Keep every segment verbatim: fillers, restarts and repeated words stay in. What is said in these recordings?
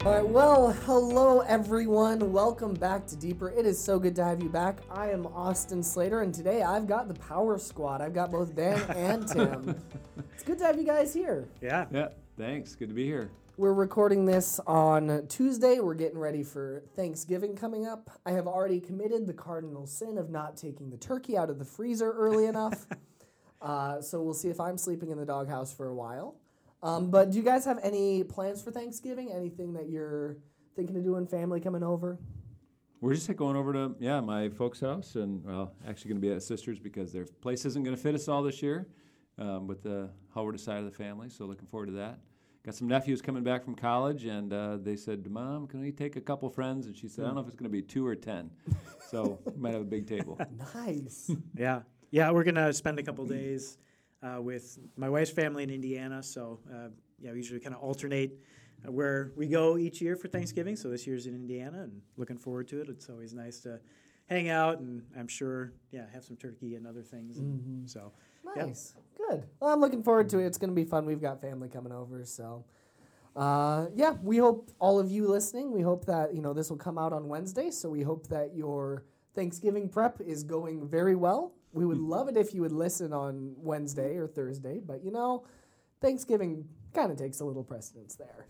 All right, well, hello everyone. Welcome back to Deeper. It is so good to have you back. I am Austin Slater, and today I've got the Power Squad. I've got both Dan and Tim. It's good to have you guys here. Yeah. Yeah, thanks. Good to be here. We're recording this on Tuesday. We're getting ready for Thanksgiving coming up. I have already committed the cardinal sin of not taking the turkey out of the freezer early enough. Uh, so we'll see if I'm sleeping in the doghouse for a while. Um, but do you guys have any plans for Thanksgiving? Anything that you're thinking of doing, family coming over? We're just going over to, yeah, my folks' house, and, well, actually going to be at Sisters because their place isn't going to fit us all this year um, with the Howard side of the family, so looking forward to that. Got some nephews coming back from college, and uh, they said, Mom, can we take a couple friends? And she said, I don't know if it's going to be two or ten, so we might have a big table. Nice. Yeah. Yeah, we're going to spend a couple days uh, with my wife's family in Indiana. So, uh, yeah, we usually kind of alternate uh, where we go each year for Thanksgiving. So this year's in Indiana, and looking forward to it. It's always nice to hang out, and I'm sure, yeah, have some turkey and other things. Mm-hmm. And so, Nice. Yeah. Good. Well, I'm looking forward to it. It's going to be fun. We've got family coming over, so... Uh, yeah, we hope all of you listening, we hope that, you know, this will come out on Wednesday, so we hope that your Thanksgiving prep is going very well. We would love it if you would listen on Wednesday or Thursday, but, you know, Thanksgiving kind of takes a little precedence there.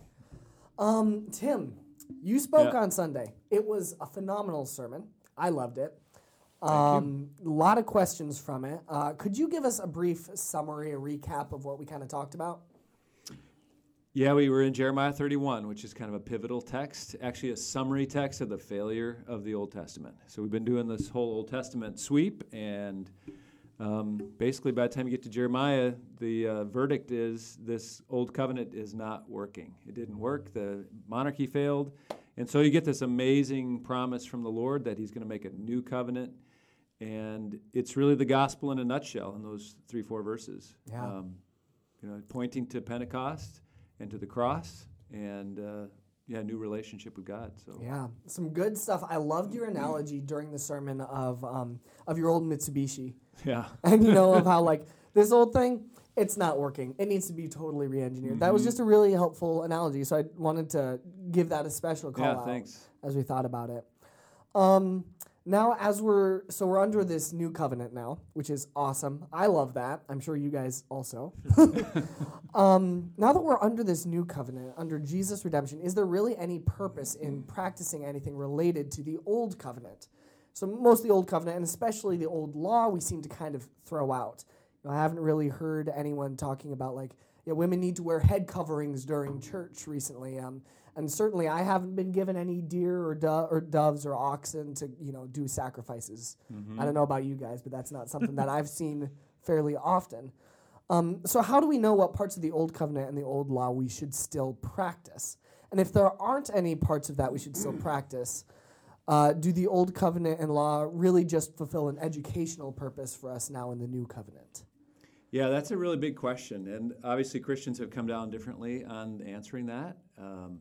Um, Tim, you spoke Yeah. on Sunday. It was a phenomenal sermon. I loved it. Um, a lot of questions from it. Uh, could you give us a brief summary, a recap of what we kind of talked about? Yeah, we were in Jeremiah thirty-one, which is kind of a pivotal text, actually a summary text of the failure of the Old Testament. So we've been doing this whole Old Testament sweep, and um, basically by the time you get to Jeremiah, the uh, verdict is this Old Covenant is not working. It didn't work. The monarchy failed. And so you get this amazing promise from the Lord that he's going to make a new covenant. And it's really the gospel in a nutshell in those three, four verses. Yeah. Um, you know, pointing to Pentecost and to the cross, and uh, yeah, new relationship with God. So Yeah, some good stuff. I loved your analogy during the sermon of um, of your old Mitsubishi, yeah, and you know of how like this old thing, it's not working. It needs to be totally re-engineered. Mm-hmm. That was just a really helpful analogy. So I wanted to give that a special call yeah, out thanks. as we thought about it. Um, now, as we're so we're under this new covenant now, which is awesome. I love that. I'm sure you guys also. um, now that we're under this new covenant, under Jesus' redemption, is there really any purpose in practicing anything related to the old covenant? So most of the old covenant, and especially the old law, we seem to kind of throw out. You know, I haven't really heard anyone talking about like, yeah, women need to wear head coverings during church recently. Um, And certainly, I haven't been given any deer or do- or doves or oxen to, you know, do sacrifices. Mm-hmm. I don't know about you guys, but that's not something that I've seen fairly often. Um, so how do we know what parts of the Old Covenant and the Old Law we should still practice? And if there aren't any parts of that we should still practice, uh, do the Old Covenant and Law really just fulfill an educational purpose for us now in the New Covenant? Yeah, that's a really big question, and obviously Christians have come down differently on answering that. Um,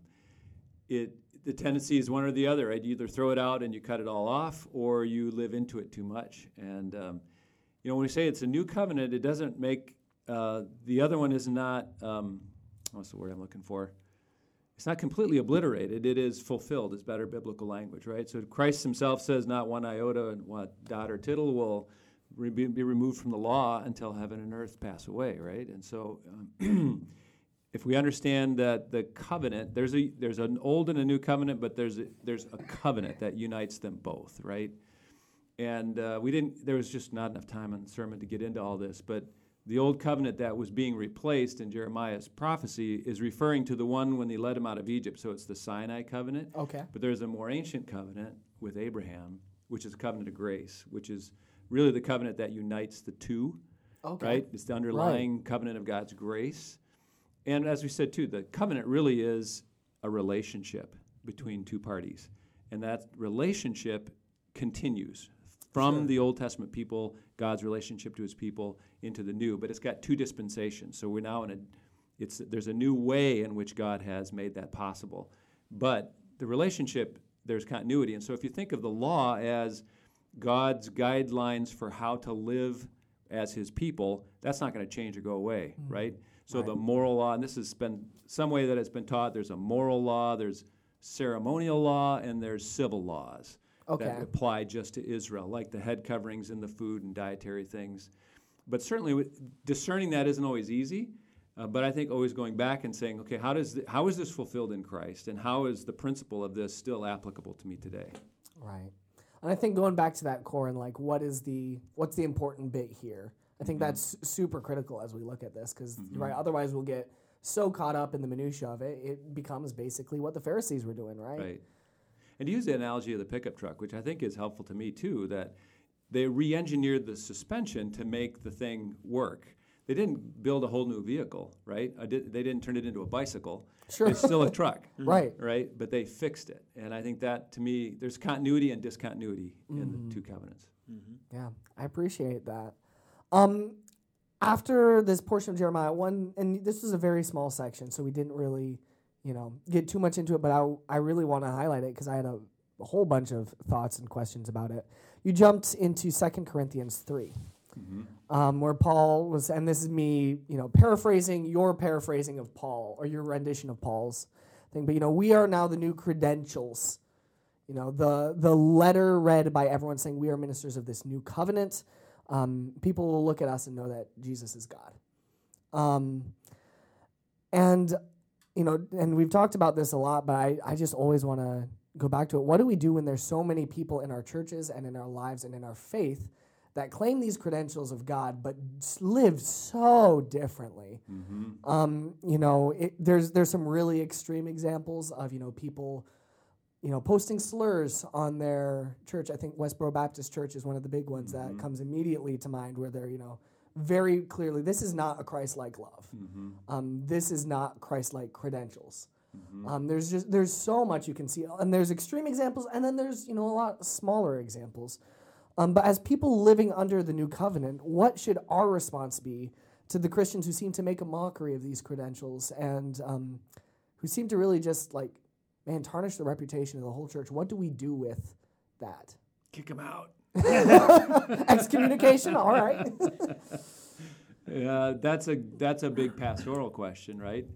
It the tendency is one or the other, right? You either throw it out and you cut it all off, or you live into it too much. And um, you know, when we say it's a new covenant, it doesn't make uh, the other one is not. Um, what's the word I'm looking for? It's not completely obliterated. It is fulfilled. It's better biblical language, right? So Christ Himself says, "Not one iota and one dot or tittle will re- be removed from the law until heaven and earth pass away," right? And so. Um, If we understand that the covenant, there's a there's an old and a new covenant, but there's a, there's a covenant that unites them both, right? And uh, we didn't. There was just not enough time in the sermon to get into all this. But the old covenant that was being replaced in Jeremiah's prophecy is referring to the one when He led him out of Egypt. So it's the Sinai covenant. Okay. But there's a more ancient covenant with Abraham, which is a covenant of grace, which is really the covenant that unites the two. Okay. Right? It's the underlying right. covenant of God's grace. And as we said, too, the covenant really is a relationship between two parties. And that relationship continues from sure. the Old Testament people, God's relationship to His people, into the new. But it's got two dispensations. So we're now in a, it's there's a new way in which God has made that possible. But the relationship, there's continuity. And so if you think of the law as God's guidelines for how to live as His people, that's not going to change or go away, mm-hmm. right? So right. the moral law, and this has been some way that it's been taught, there's a moral law, there's ceremonial law and there's civil laws Okay. that apply just to Israel, like the head coverings and the food and dietary things. But certainly with discerning that isn't always easy, uh, but I think always going back and saying, okay, how does th- how is this fulfilled in Christ, and how is the principle of this still applicable to me today? Right. And I think going back to that core and like what is the what's the important bit here? I think Mm-hmm. that's super critical as we look at this because Mhm. right, otherwise we'll get so caught up in the minutia of it, it becomes basically what the Pharisees were doing, right? Right. And to use the analogy of the pickup truck, which I think is helpful to me too, that they re-engineered the suspension to make the thing work. They didn't build a whole new vehicle, right? I did, they didn't turn it into a bicycle. Sure. It's still a truck, Right. right? But they fixed it. And I think that, to me, there's continuity and discontinuity in the two covenants. Yeah, I appreciate that. Um, after this portion of Jeremiah, one, and this was a very small section, so we didn't really, you know, get too much into it, but I, I really want to highlight it because I had a, a whole bunch of thoughts and questions about it. You jumped into Second Corinthians three, Mm-hmm. um, where Paul was, and this is me, you know, paraphrasing your paraphrasing of Paul, or your rendition of Paul's thing, but, you know, we are now the new credentials. You know, the the letter read by everyone saying we are ministers of this new covenant. Um, people will look at us and know that Jesus is God. Um, and, you know, and we've talked about this a lot, but I, I just always want to go back to it. What do we do when there's so many people in our churches and in our lives and in our faith that claim these credentials of God but live so differently? Mm-hmm. Um, you know, it, there's there's some really extreme examples of, you know, people, you know, posting slurs on their church. I think Westboro Baptist Church is one of the big ones Mm-hmm. that comes immediately to mind, where they're, you know, very clearly, this is not a Christ-like love. Mm-hmm. Um, this is not Christ-like credentials. Mm-hmm. Um, there's just there's so much you can see, and there's extreme examples, and then there's, you know, a lot smaller examples. Um, but as people living under the new covenant, what should our response be to the Christians who seem to make a mockery of these credentials and um, who seem to really just like, man, tarnish the reputation of the whole church? What do we do with that? Kick them out. Excommunication, all right. Yeah, that's a that's a big pastoral question, right?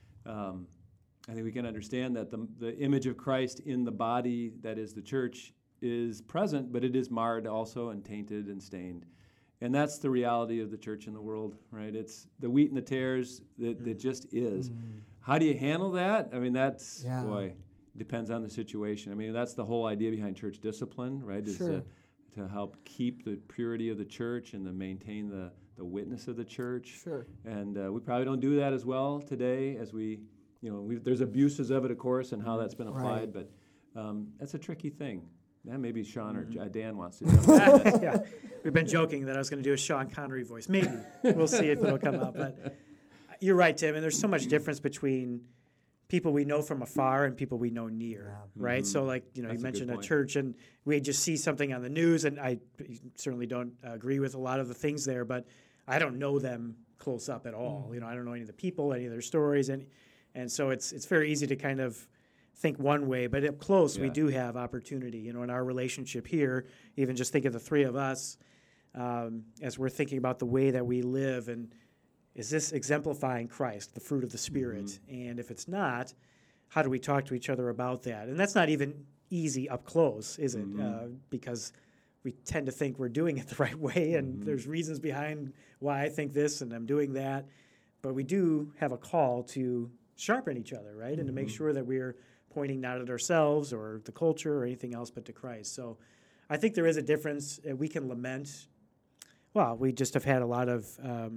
Um, I think we can understand that the the image of Christ in the body that is the church is present, but it is marred also and tainted and stained. And that's the reality of the church in the world, right? It's the wheat and the tares that, that just is. Mm. How do you handle that? I mean, that's, Yeah. boy, depends on the situation. I mean, that's the whole idea behind church discipline, right? Is Sure. to, to help keep the purity of the church and to maintain the, the witness of the church. Sure. And uh, we probably don't do that as well today as we, you know, we, there's abuses of it, of course, and how that's been applied, Right. but um, that's a tricky thing. Yeah, maybe Sean or uh, Dan wants to. Yeah, we've been joking that I was going to do a Sean Connery voice. Maybe we'll see if it'll come out. But you're right, Tim. And there's so much difference between people we know from afar and people we know near, right? Mhm. So, like, you know, That's a you good mentioned a point. church, and we just see something on the news, and I certainly don't agree with a lot of the things there, but I don't know them close up at all. You know, I don't know any of the people, any of their stories, and and so it's it's very easy to kind of think one way, but up close we Yeah. do have opportunity. You know, in our relationship here, even just think of the three of us, um, as we're thinking about the way that we live, and is this exemplifying Christ, the fruit of the Spirit? Mm-hmm. And if it's not, how do we talk to each other about that? And that's not even easy up close, is it? Mhm. Uh, because we tend to think we're doing it the right way, and Mhm. there's reasons behind why I think this and I'm doing that. But we do have a call to sharpen each other, right? And to make Mhm. sure that we're pointing not at ourselves or the culture or anything else, but to Christ. So I think there is a difference. Uh, we can lament. Well, we just have had a lot of um,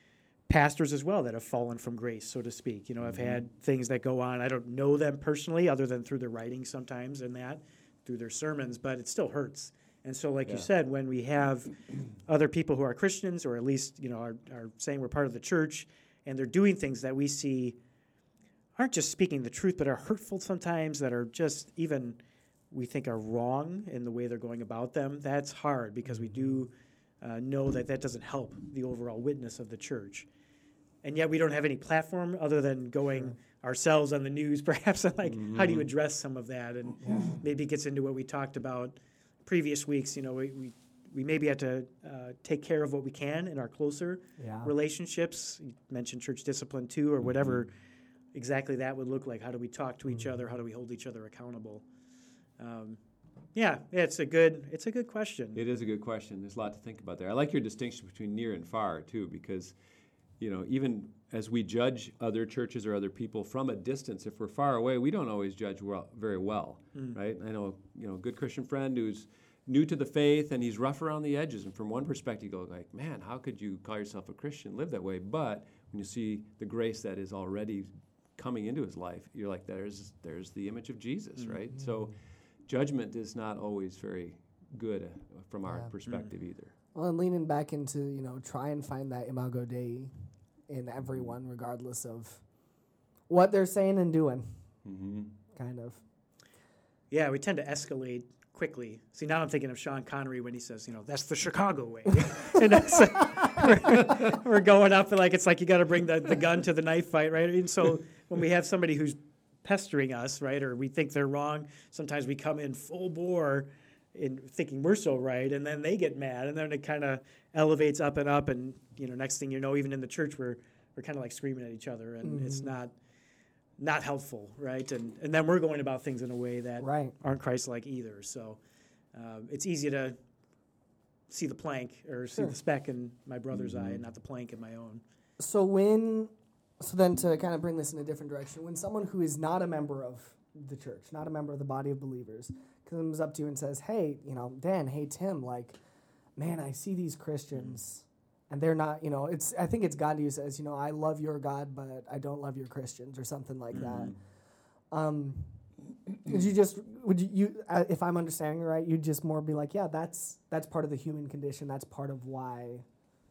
pastors as well that have fallen from grace, so to speak. You know, I've Mhm. had things that go on. I don't know them personally other than through their writing sometimes and that, through their sermons, but it still hurts. And so, like Yeah. you said, when we have other people who are Christians, or at least, you know, are, are saying we're part of the church, and they're doing things that we see aren't just speaking the truth, but are hurtful sometimes, that are just even, we think, are wrong in the way they're going about them, that's hard, because we do uh, know that that doesn't help the overall witness of the church. And yet we don't have any platform other than going Sure. ourselves on the news, perhaps, and like, how do you Mhm. address some of that? And maybe it gets into what we talked about previous weeks. You know, we, we, we maybe have to uh, take care of what we can in our closer Yeah. relationships. You mentioned church discipline too, or whatever exactly that would look like. How do we talk to each other? How do we hold each other accountable? Um, yeah, it's a good it's a good question. It is a good question. There's a lot to think about there. I like your distinction between near and far too, because you know, even as we judge other churches or other people from a distance, if we're far away, we don't always judge well, very well, mm. right? I know, you know, a good Christian friend who's new to the faith and he's rough around the edges, and from one perspective, you go like, man, how could you call yourself a Christian, live that way? But when you see the grace that is already coming into his life, you're like, there's there's the image of Jesus, mm-hmm. right? So judgment is not always very good uh, from our yeah. perspective mm. either. Well, and leaning back into, you know, try and find that imago Dei in everyone, regardless of what they're saying and doing, mm-hmm. kind of. Yeah, we tend to escalate quickly. See, now I'm thinking of Sean Connery when he says, you know, that's the Chicago way. And that's, we're, we're going up, and like it's like you got to bring the, the gun to the knife fight, right? And so when we have somebody who's pestering us, right, or we think they're wrong, sometimes we come in full bore in thinking we're so right, and then they get mad, and then it kind of elevates up and up, and you know, next thing you know, even in the church, we're we're kind of like screaming at each other, and mm-hmm. it's not not helpful, right? And and then we're going about things in a way that right. aren't Christ-like either. So uh, it's easy to see the plank or see sure. the speck in my brother's mm-hmm. eye, and not the plank in my own. So when, so then to kind of bring this in a different direction, when someone who is not a member of the church, not a member of the body of believers, comes up to you and says, hey, you know, Dan, hey, Tim, like, man, I see these Christians, and they're not, you know, it's, I think it's God who says, you know, I love your God, but I don't love your Christians, or something like mm-hmm. that. Um, would you just, would you, you uh, if I'm understanding right, you'd just more be like, yeah, that's, that's part of the human condition, that's part of why.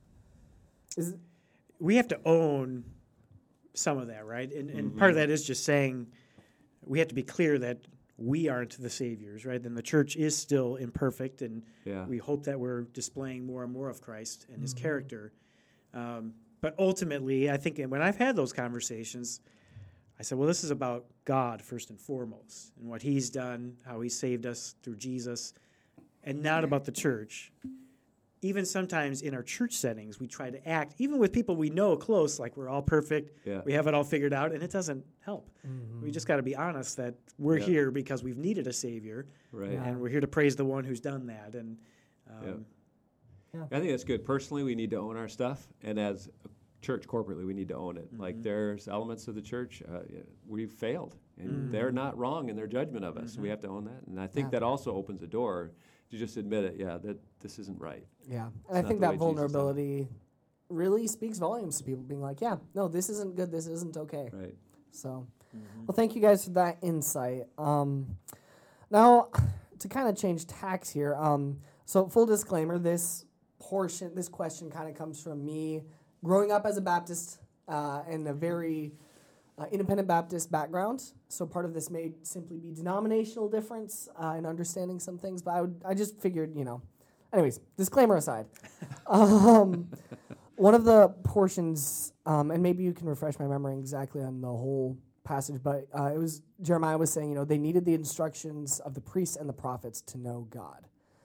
Is it, we have to own some of that, right? And, and mm-hmm. part of that is just saying, we have to be clear that we aren't the saviors, right? Then the church is still imperfect, and yeah. we hope that we're displaying more and more of Christ and mm-hmm. his character. Um, but ultimately, I think when I've had those conversations, I said, well, this is about God first and foremost, and what he's done, how he saved us through Jesus, and not about the church. Even sometimes in our church settings, we try to act, even with people we know close, like we're all perfect, yeah. we have it all figured out, and it doesn't help. Mm-hmm. We just got to be honest that we're yeah. here because we've needed a Savior, right? Yeah. and we're here to praise the one who's done that. And um, yeah. Yeah. I think that's good. Personally, we need to own our stuff, and as a church corporately, we need to own it. Mm-hmm. Like there's elements of the church, uh, we've failed, and mm-hmm. they're not wrong in their judgment of us. Mm-hmm. So we have to own that, and I think yeah. that also opens a door to just admit it, yeah, that this isn't right. Yeah, it's and I think that vulnerability really speaks volumes to people being like, yeah, no, this isn't good, this isn't okay. Right. So, mm-hmm. well, thank you guys for that insight. Um, now, to kind of change tacks here, um, so full disclaimer, this portion, this question kind of comes from me growing up as a Baptist uh, in a very uh, independent Baptist background. So part of this may simply be denominational difference uh, in understanding some things, but I would I just figured, you know, anyways, disclaimer aside. um, one of the portions, um, and maybe you can refresh my memory exactly on the whole passage, but uh, it was, Jeremiah was saying, you know, they needed the instructions of the priests and the prophets to know God.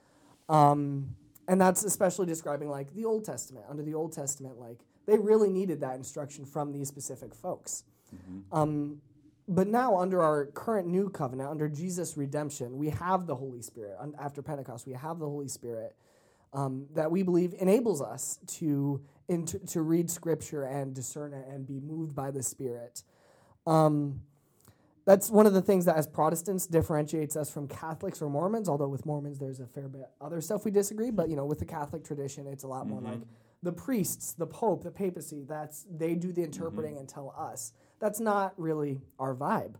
Um, and that's especially describing, like, the Old Testament. Under the Old Testament, like, they really needed that instruction from these specific folks. Mm-hmm. Um, but now, under our current new covenant, under Jesus' redemption, we have the Holy Spirit. Un- after Pentecost, we have the Holy Spirit um, that we believe enables us to, in, to to read Scripture and discern it and be moved by the Spirit. Um, that's one of the things that, as Protestants, differentiates us from Catholics or Mormons. Although with Mormons, there's a fair bit other stuff we disagree. But you know, with the Catholic tradition, it's a lot mm-hmm. more like the priests, the Pope, the papacy. That's they do the interpreting mm-hmm. and tell us. That's not really our vibe.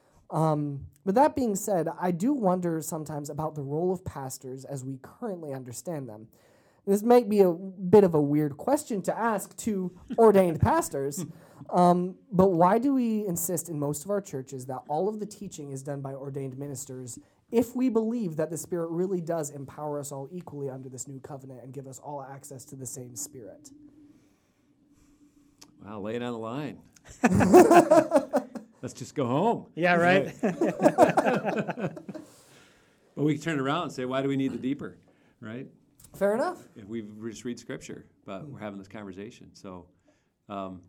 Um, but that being said, I do wonder sometimes about the role of pastors as we currently understand them. This might be a bit of a weird question to ask to ordained pastors, um, but why do we insist in most of our churches that all of the teaching is done by ordained ministers if we believe that the Spirit really does empower us all equally under this new covenant and give us all access to the same Spirit? Wow, lay it on the line. Let's just go home. Yeah, right. Well, we can turn around and say, why do we need the deeper, right? Fair enough. If we just read Scripture, but we're having this conversation. So, um,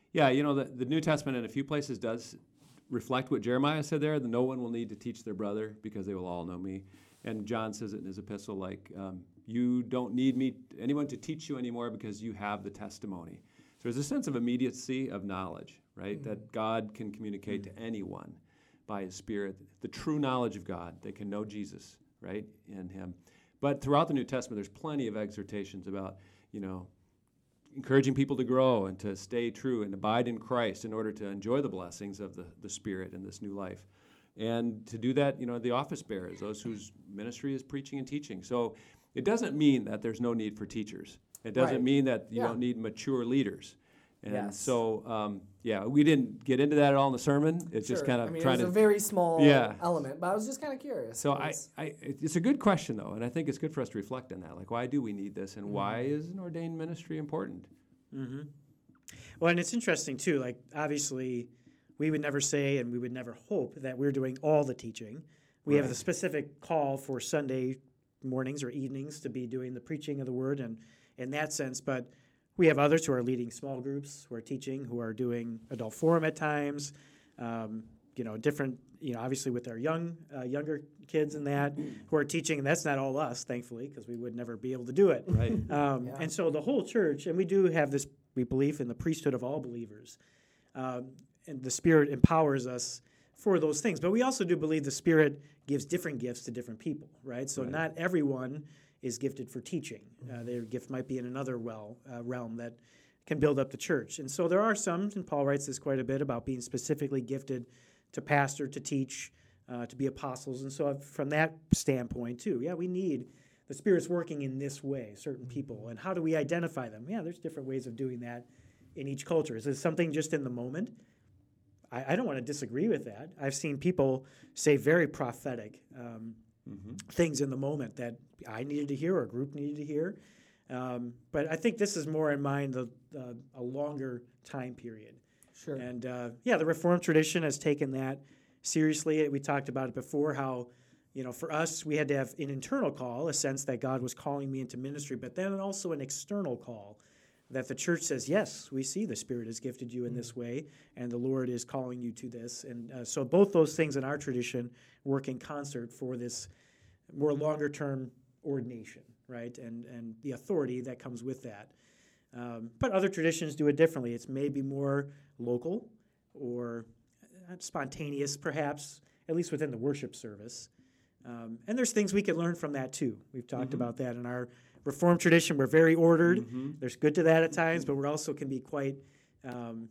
Yeah, you know, the, the New Testament in a few places does reflect what Jeremiah said there, that no one will need to teach their brother because they will all know me. And John says it in his epistle, like, um, you don't need me, anyone to teach you anymore because you have the testimony. So there's a sense of immediacy of knowledge, right? Mm-hmm. That God can communicate mm-hmm. to anyone by his Spirit, the true knowledge of God. They can know Jesus, right, in him. But throughout the New Testament, there's plenty of exhortations about, you know, encouraging people to grow and to stay true and abide in Christ in order to enjoy the blessings of the, the Spirit in this new life. And to do that, you know, the office bearers, those whose ministry is preaching and teaching. So it doesn't mean that there's no need for teachers. It doesn't Right. mean that you Yeah. don't need mature leaders. And Yes. so, um, yeah, we didn't get into that at all in the sermon. It's just Sure. kind of I mean, trying it was to... a very small Yeah. element, but I was just kind of curious. So I, 'cause- I, it's a good question, though, and I think it's good for us to reflect on that. Like, why do we need this, and why is an ordained ministry important? Mm-hmm. Well, and it's interesting, too. Like, obviously, we would never say and we would never hope that we're doing all the teaching. We Right. have a specific call for Sunday mornings or evenings to be doing the preaching of the Word and in that sense. But we have others who are leading small groups, who are teaching, who are doing adult forum at times, um, you know, different, you know, obviously with our young, uh, younger kids and that, who are teaching. And that's not all us, thankfully, because we would never be able to do it. Right. Um, Yeah. And so the whole church, and we do have this, we believe in the priesthood of all believers. Um, and the Spirit empowers us for those things. But we also do believe the Spirit gives different gifts to different people, right? So Right. not everyone is gifted for teaching. Uh, their gift might be in another well, uh, realm that can build up the church. And so there are some, and Paul writes this quite a bit, about being specifically gifted to pastor, to teach, uh, to be apostles. And so from that standpoint, too, yeah, we need the Spirit's working in this way, certain people. And how do we identify them? Yeah, there's different ways of doing that in each culture. Is it something just in the moment? I, I don't want to disagree with that. I've seen people say very prophetic um, mm-hmm. things in the moment that I needed to hear or a group needed to hear. Um, but I think this is more in mind the, uh, a longer time period. Sure. And uh, yeah, the Reformed tradition has taken that seriously. We talked about it before, how, you know, for us, we had to have an internal call, a sense that God was calling me into ministry, but then also an external call that the church says, yes, we see the Spirit has gifted you in this way, and the Lord is calling you to this. And uh, so both those things in our tradition work in concert for this more longer-term ordination, right, and and the authority that comes with that. Um, but other traditions do it differently. It's maybe more local or spontaneous, perhaps, at least within the worship service. Um, and there's things we can learn from that, too. We've talked Mm-hmm. about that in our Reformed tradition. We're very ordered. Mm-hmm. There's good to that at times, but we also can be quite um,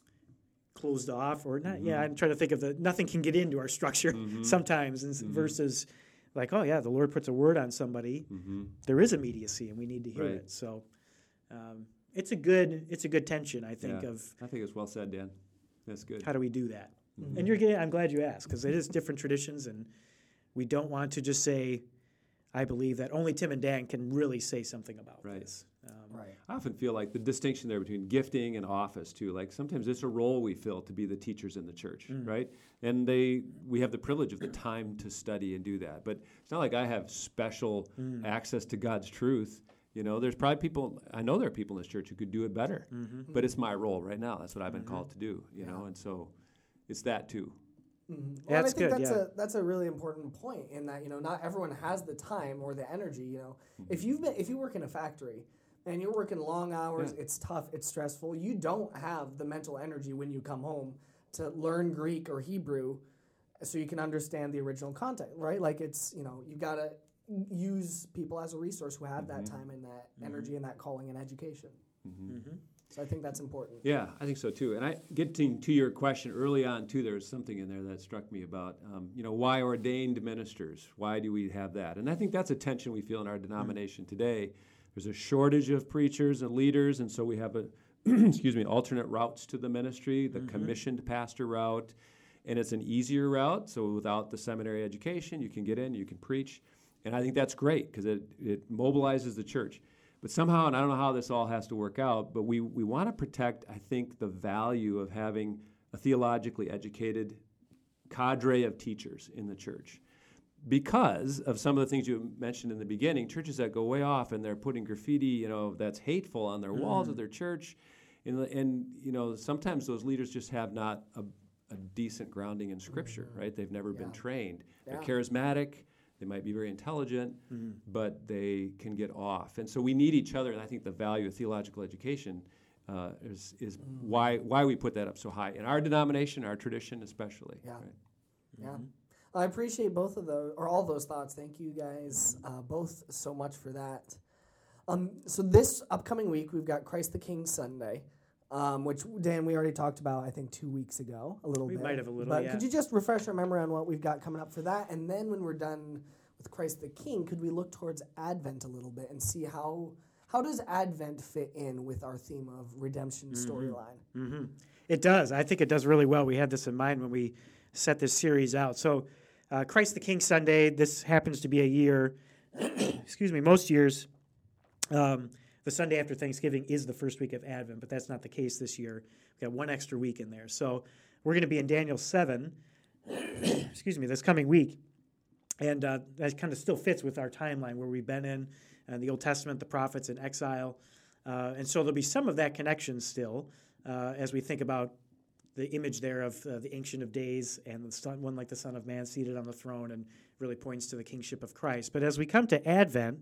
closed off. Or not. Mm-hmm. Yeah, I'm trying to think of the, nothing can get into our structure Mm-hmm. sometimes, and, Mm-hmm. versus like, oh, yeah, the Lord puts a word on somebody. Mm-hmm. There is immediacy, and we need to hear Right. it. So um, it's a good it's a good tension, I think, Yeah. of I think it's well said, Dan. That's good. how do we do that. Mhm. And you're getting, I'm glad you asked, because it is different traditions, and we don't want to just say, I believe that only Tim and Dan can really say something about Right. this. Um, Right. I often feel like the distinction there between gifting and office too. Like sometimes it's a role we fill to be the teachers in the church, Mm. right? And they we have the privilege of the time to study and do that. But it's not like I have special Mm. access to God's truth. You know, there's probably people I know there are people in this church who could do it better. Mhm. But it's my role right now. That's what I've been Mhm. called to do. You Yeah. know, and so it's that too. Mm-hmm. Well, Yeah, and it's I think good, that's yeah. a that's a really important point in that, you know, not everyone has the time or the energy. You know, if you've been if you work in a factory and you're working long hours, Yeah. it's tough, it's stressful. You don't have the mental energy when you come home to learn Greek or Hebrew, so you can understand the original content, right? Like it's, you know, you gotta use people as a resource who have that Mhm. time and that energy and that calling and education. Mm-hmm. Mhm. So I think that's important. Yeah, I think so too. And I getting to your question early on too, there was something in there that struck me about, um, you know, why ordained ministers? Why do we have that? And I think that's a tension we feel in our denomination today. There's a shortage of preachers and leaders, and so we have a, excuse me, alternate routes to the ministry, the Mhm. commissioned pastor route, and it's an easier route. So without the seminary education, you can get in, you can preach, and I think that's great because it it mobilizes the church. But somehow, and I don't know how this all has to work out, but we, we want to protect, I think, the value of having a theologically educated cadre of teachers in the church. Because of some of the things you mentioned in the beginning, churches that go way off and they're putting graffiti, you know, that's hateful on their walls Mhm. of their church, And, and you know, sometimes those leaders just have not a, a decent grounding in Scripture, mm-hmm. right? They've never yeah. been trained. Yeah. They're charismatic. They might be very intelligent, mm-hmm. but they can get off. And so we need each other, and I think the value of theological education uh, is, is mm-hmm. why why we put that up so high in our denomination, our tradition especially. Yeah, right? yeah. Mm-hmm. I appreciate both of those, or all those thoughts. Thank you guys uh, both so much for that. Um, so this upcoming week, we've got Christ the King Sunday, um, which, Dan, we already talked about, I think, two weeks ago, a little we bit. We might have a little, But yeah. could you just refresh our memory on what we've got coming up for that? And then when we're done with Christ the King, could we look towards Advent a little bit and see how how does Advent fit in with our theme of redemption mm-hmm. storyline? Mm-hmm. It does. I think it does really well. We had this in mind when we set this series out. So uh, Christ the King Sunday, this happens to be a year, excuse me, most years, um, the Sunday after Thanksgiving is the first week of Advent, but that's not the case this year. We've got one extra week in there. So we're going to be in Daniel seven, excuse me, this coming week. And uh, that kind of still fits with our timeline where we've been in uh, the Old Testament, the prophets in exile. Uh, and so there'll be some of that connection still uh, as we think about the image there of uh, the Ancient of Days and the son, one like the Son of Man seated on the throne, and really points to the kingship of Christ. But as we come to Advent,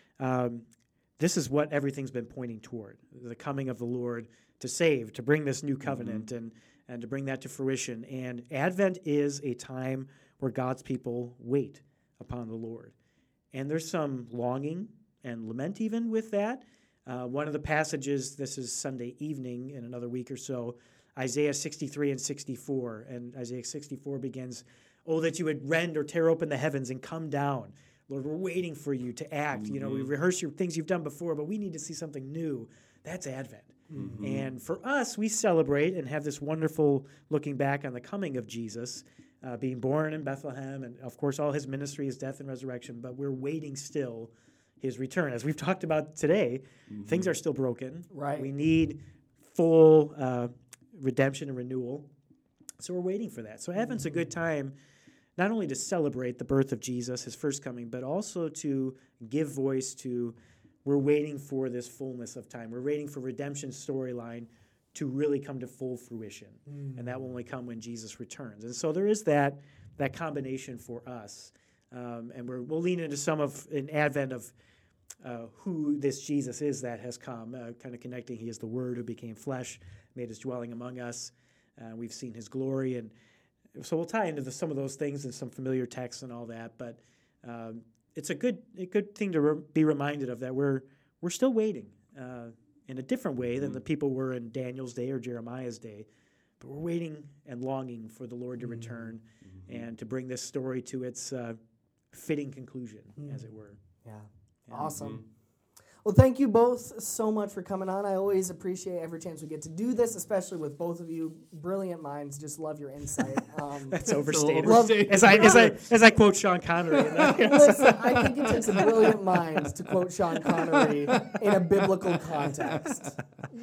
um, this is what everything's been pointing toward, the coming of the Lord to save, to bring this new covenant mm-hmm. and, and to bring that to fruition. And Advent is a time where God's people wait upon the Lord. And there's some longing and lament even with that. Uh, one of the passages, this is Sunday evening in another week or so, Isaiah sixty-three and sixty-four. And Isaiah sixty-four begins, "Oh, that you would rend or tear open the heavens and come down. Lord, we're waiting for you to act. Mm-hmm. You know, we rehearse your things you've done before, but we need to see something new." That's Advent. Mm-hmm. And for us, we celebrate and have this wonderful looking back on the coming of Jesus, uh, being born in Bethlehem, and of course all his ministry, his death and resurrection, but we're waiting still his return. As we've talked about today, mm-hmm. things are still broken. Right. We need full uh, redemption and renewal. So we're waiting for that. So Advent's mm-hmm. a good time not only to celebrate the birth of Jesus, his first coming, but also to give voice to, we're waiting for this fullness of time. We're waiting for redemption storyline to really come to full fruition. Mm. And that will only come when Jesus returns. And so there is that that combination for us. Um, and we're, we'll lean into some of an Advent of uh, who this Jesus is that has come, uh, kind of connecting. He is the Word who became flesh, made his dwelling among us. Uh, we've seen his glory. And so we'll tie into the, some of those things and some familiar texts and all that. But um, it's a good a good thing to re- be reminded of, that we're we're still waiting uh, in a different way than mm-hmm. the people were in Daniel's day or Jeremiah's day. But we're waiting and longing for the Lord to mm-hmm. return mm-hmm. and to bring this story to its uh, fitting conclusion, mm-hmm. as it were. Yeah, yeah. Awesome. Mm-hmm. Well, thank you both so much for coming on. I always appreciate every chance we get to do this, especially with both of you. Brilliant minds. Just love your insight. Um, That's overstated. love, as, I, as, I, as I quote Sean Connery. In that, Listen, I think it takes a brilliant mind to quote Sean Connery in a biblical context.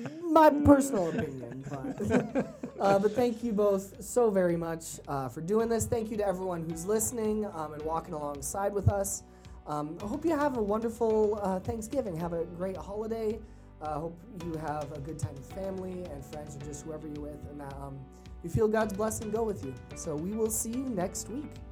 My personal opinion. But, uh, but thank you both so very much uh, for doing this. Thank you to everyone who's listening um, and walking alongside with us. Um, I hope you have a wonderful uh, Thanksgiving. Have a great holiday. I uh, hope you have a good time with family and friends, or just whoever you're with, and that um, you feel God's blessing go with you. So we will see you next week.